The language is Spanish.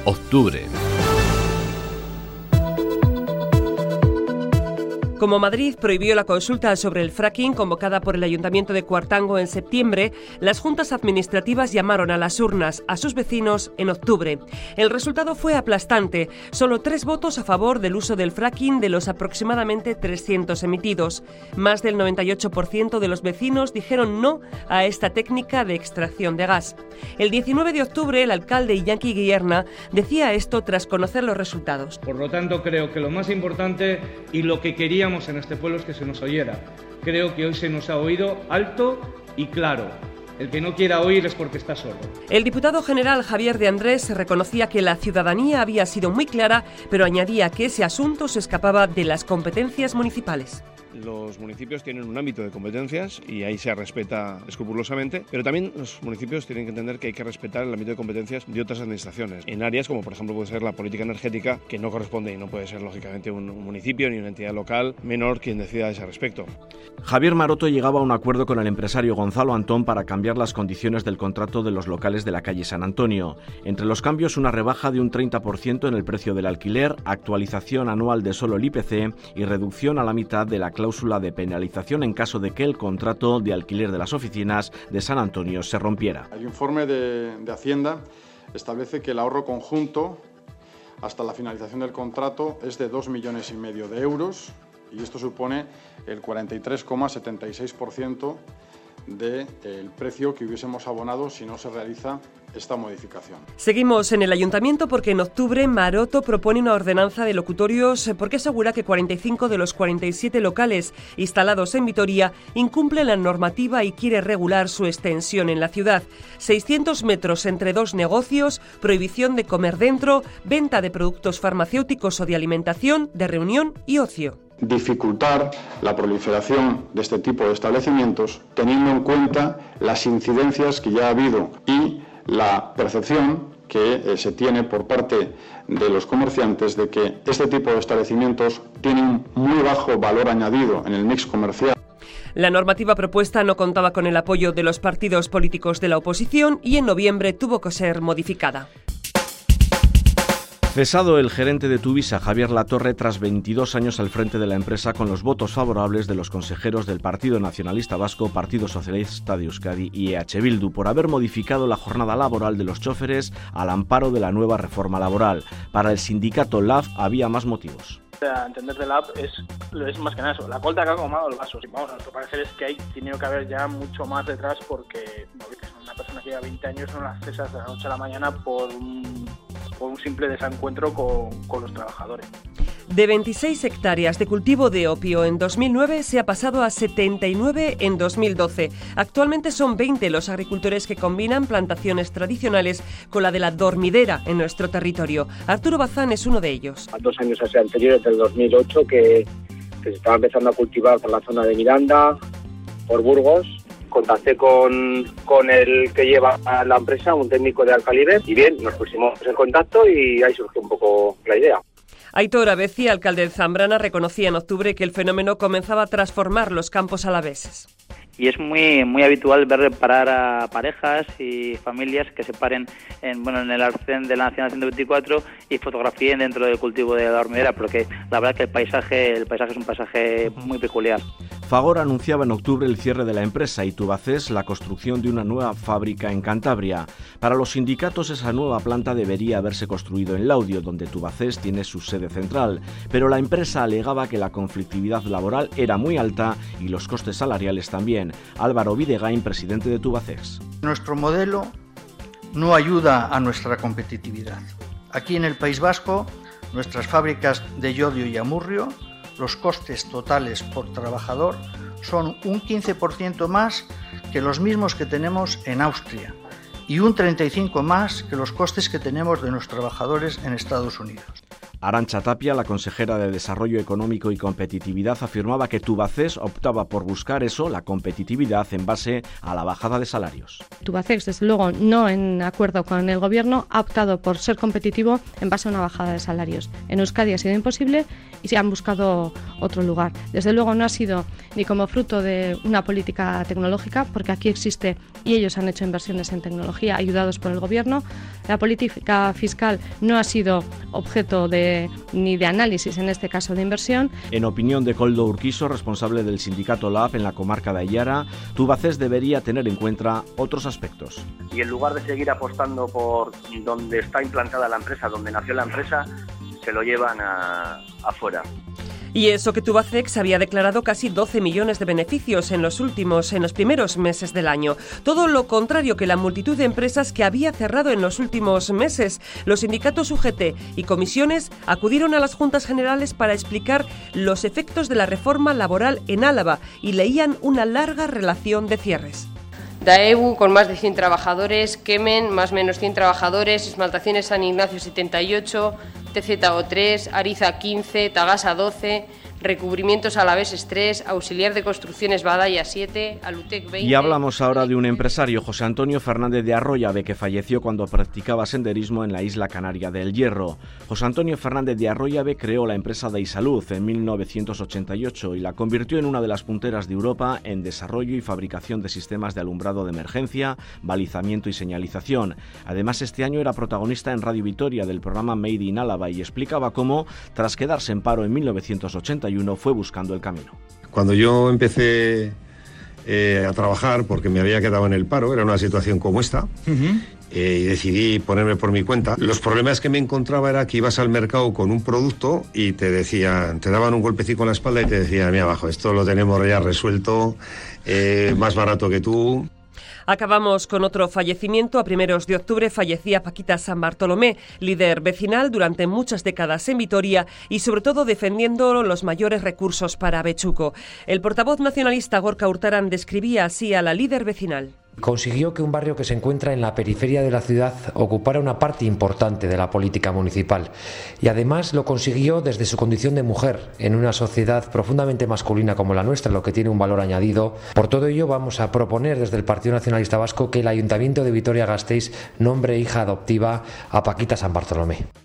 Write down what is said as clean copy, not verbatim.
Octubre. Como Madrid prohibió la consulta sobre el fracking convocada por el Ayuntamiento de Cuartango en septiembre, las juntas administrativas llamaron a las urnas a sus vecinos en octubre. El resultado fue aplastante, solo 3 votos a favor del uso del fracking de los aproximadamente 300 emitidos. Más del 98% de los vecinos dijeron no a esta técnica de extracción de gas. El 19 de octubre, el alcalde Iñaki Guillerna decía esto tras conocer los resultados. Por lo tanto, creo que lo más importante y lo que queríamos en este pueblo es que se nos oyera. Creo que hoy se nos ha oído alto y claro. El que no quiera oír es porque está sordo. El diputado general Javier de Andrés reconocía que la ciudadanía había sido muy clara, pero añadía que ese asunto se escapaba de las competencias municipales. Los municipios tienen un ámbito de competencias y ahí se respeta escrupulosamente, pero también los municipios tienen que entender que hay que respetar el ámbito de competencias de otras administraciones, en áreas como por ejemplo puede ser la política energética, que no corresponde y no puede ser lógicamente un municipio ni una entidad local menor quien decida a ese respecto. Javier Maroto llegaba a un acuerdo con el empresario Gonzalo Antón para cambiar las condiciones del contrato de los locales de la calle San Antonio. Entre los cambios, una rebaja de un 30% en el precio del alquiler, actualización anual de solo el IPC y reducción a la mitad de la cláusula de penalización en caso de que el contrato de alquiler de las oficinas de San Antonio se rompiera. El informe de Hacienda establece que el ahorro conjunto hasta la finalización del contrato es de 2,5 millones de euros y esto supone el 43,76% del precio que hubiésemos abonado si no se realiza esta modificación. Seguimos en el ayuntamiento porque en octubre Maroto propone una ordenanza de locutorios porque asegura que 45 de los 47 locales instalados en Vitoria incumplen la normativa y quiere regular su extensión en la ciudad. 600 metros entre 2 negocios, prohibición de comer dentro, venta de productos farmacéuticos o de alimentación, de reunión y ocio. Dificultar la proliferación de este tipo de establecimientos teniendo en cuenta las incidencias que ya ha habido y la percepción que se tiene por parte de los comerciantes de que este tipo de establecimientos tienen muy bajo valor añadido en el mix comercial. La normativa propuesta no contaba con el apoyo de los partidos políticos de la oposición y en noviembre tuvo que ser modificada. Cesado el gerente de Tuvisa, Javier Latorre, tras 22 años al frente de la empresa con los votos favorables de los consejeros del Partido Nacionalista Vasco, Partido Socialista de Euskadi y EH Bildu por haber modificado la jornada laboral de los choferes al amparo de la nueva reforma laboral. Para el sindicato LAB había más motivos. A entender de LAB es más que nada eso, la colta que ha colmado el vaso. Vamos, a nuestro parecer es que hay tenido que haber ya mucho más detrás porque una persona que lleva 20 años no la cesas de la noche a la mañana por un simple desencuentro con los trabajadores. De 26 hectáreas de cultivo de opio en 2009 se ha pasado a 79 en 2012. Actualmente son 20 los agricultores que combinan plantaciones tradicionales con la de la dormidera en nuestro territorio. Arturo Bazán es uno de ellos. 2 años anteriores, del 2008, que se estaba empezando a cultivar por la zona de Miranda, por Burgos. Contacté con el que lleva a la empresa, un técnico de Alcaliber, y bien, nos pusimos en contacto y ahí surgió un poco la idea. Aitor Abeci, alcalde de Zambrana, reconocía en octubre que el fenómeno comenzaba a transformar los campos alaveses. Y es muy habitual ver parar a parejas y familias que se paren en el arcén de la Nacional 124 y fotografíen dentro del cultivo de la dormidera, porque la verdad que el paisaje es un paisaje muy peculiar. Fagor anunciaba en octubre el cierre de la empresa y Tubacex la construcción de una nueva fábrica en Cantabria. Para los sindicatos, esa nueva planta debería haberse construido en Laudio, donde Tubacex tiene su sede central, pero la empresa alegaba que la conflictividad laboral era muy alta y los costes salariales también. Álvaro Videgain, presidente de Tubacex. Nuestro modelo no ayuda a nuestra competitividad. Aquí en el País Vasco, nuestras fábricas de Llodio y Amurrio, los costes totales por trabajador son un 15% más que los mismos que tenemos en Austria y un 35% más que los costes que tenemos de nuestros trabajadores en Estados Unidos. Arantxa Tapia, la consejera de Desarrollo Económico y Competitividad, afirmaba que Tubacex optaba por buscar la competitividad en base a la bajada de salarios. Tubacex, desde luego, no en acuerdo con el Gobierno, ha optado por ser competitivo en base a una bajada de salarios. En Euskadi ha sido imposible y se han buscado otro lugar. Desde luego no ha sido ni como fruto de una política tecnológica, porque aquí existe y ellos han hecho inversiones en tecnología ayudados por el Gobierno. La política fiscal no ha sido objeto ni de análisis, en este caso de inversión. En opinión de Koldo Urquizo, responsable del sindicato LAB en la comarca de Aiara, Tubacex debería tener en cuenta otros aspectos. Y en lugar de seguir apostando por donde está implantada la empresa, donde nació la empresa, se lo llevan afuera. Y eso que Tubacex había declarado casi 12 millones de beneficios en los primeros meses del año. Todo lo contrario que la multitud de empresas que había cerrado en los últimos meses. Los sindicatos UGT y comisiones acudieron a las juntas generales para explicar los efectos de la reforma laboral en Álava y leían una larga relación de cierres. Daewoo con más de 100 trabajadores, Kemen más o menos 100 trabajadores, Esmaltaciones San Ignacio 78, TZO3, Ariza 15, Tagasa 12, Recubrimientos Alaveses 3, Auxiliar de Construcciones Badaya 7, Alutec 20... Y hablamos ahora de un empresario, José Antonio Fernández de Arroyabe, que falleció cuando practicaba senderismo en la isla canaria del Hierro. José Antonio Fernández de Arroyabe creó la empresa Deisalud en 1988 y la convirtió en una de las punteras de Europa en desarrollo y fabricación de sistemas de alumbrado de emergencia, balizamiento y señalización. Además, este año era protagonista en Radio Vitoria del programa Made in Álava y explicaba cómo, tras quedarse en paro en 1981, fue buscando el camino. Cuando yo empecé a trabajar, porque me había quedado en el paro, era una situación como esta, y decidí ponerme por mi cuenta. Los problemas que me encontraba era que ibas al mercado con un producto y te daban un golpecito en la espalda y te decían, mira abajo, esto lo tenemos ya resuelto, más barato que tú. Acabamos con otro fallecimiento. A primeros de octubre fallecía Paquita San Bartolomé, líder vecinal durante muchas décadas en Vitoria y sobre todo defendiendo los mayores recursos para Abechuco. El portavoz nacionalista Gorka Urtaran describía así a la líder vecinal. Consiguió que un barrio que se encuentra en la periferia de la ciudad ocupara una parte importante de la política municipal y además lo consiguió desde su condición de mujer en una sociedad profundamente masculina como la nuestra, lo que tiene un valor añadido. Por todo ello vamos a proponer desde el Partido Nacionalista Vasco que el Ayuntamiento de Vitoria-Gasteiz nombre hija adoptiva a Paquita San Bartolomé.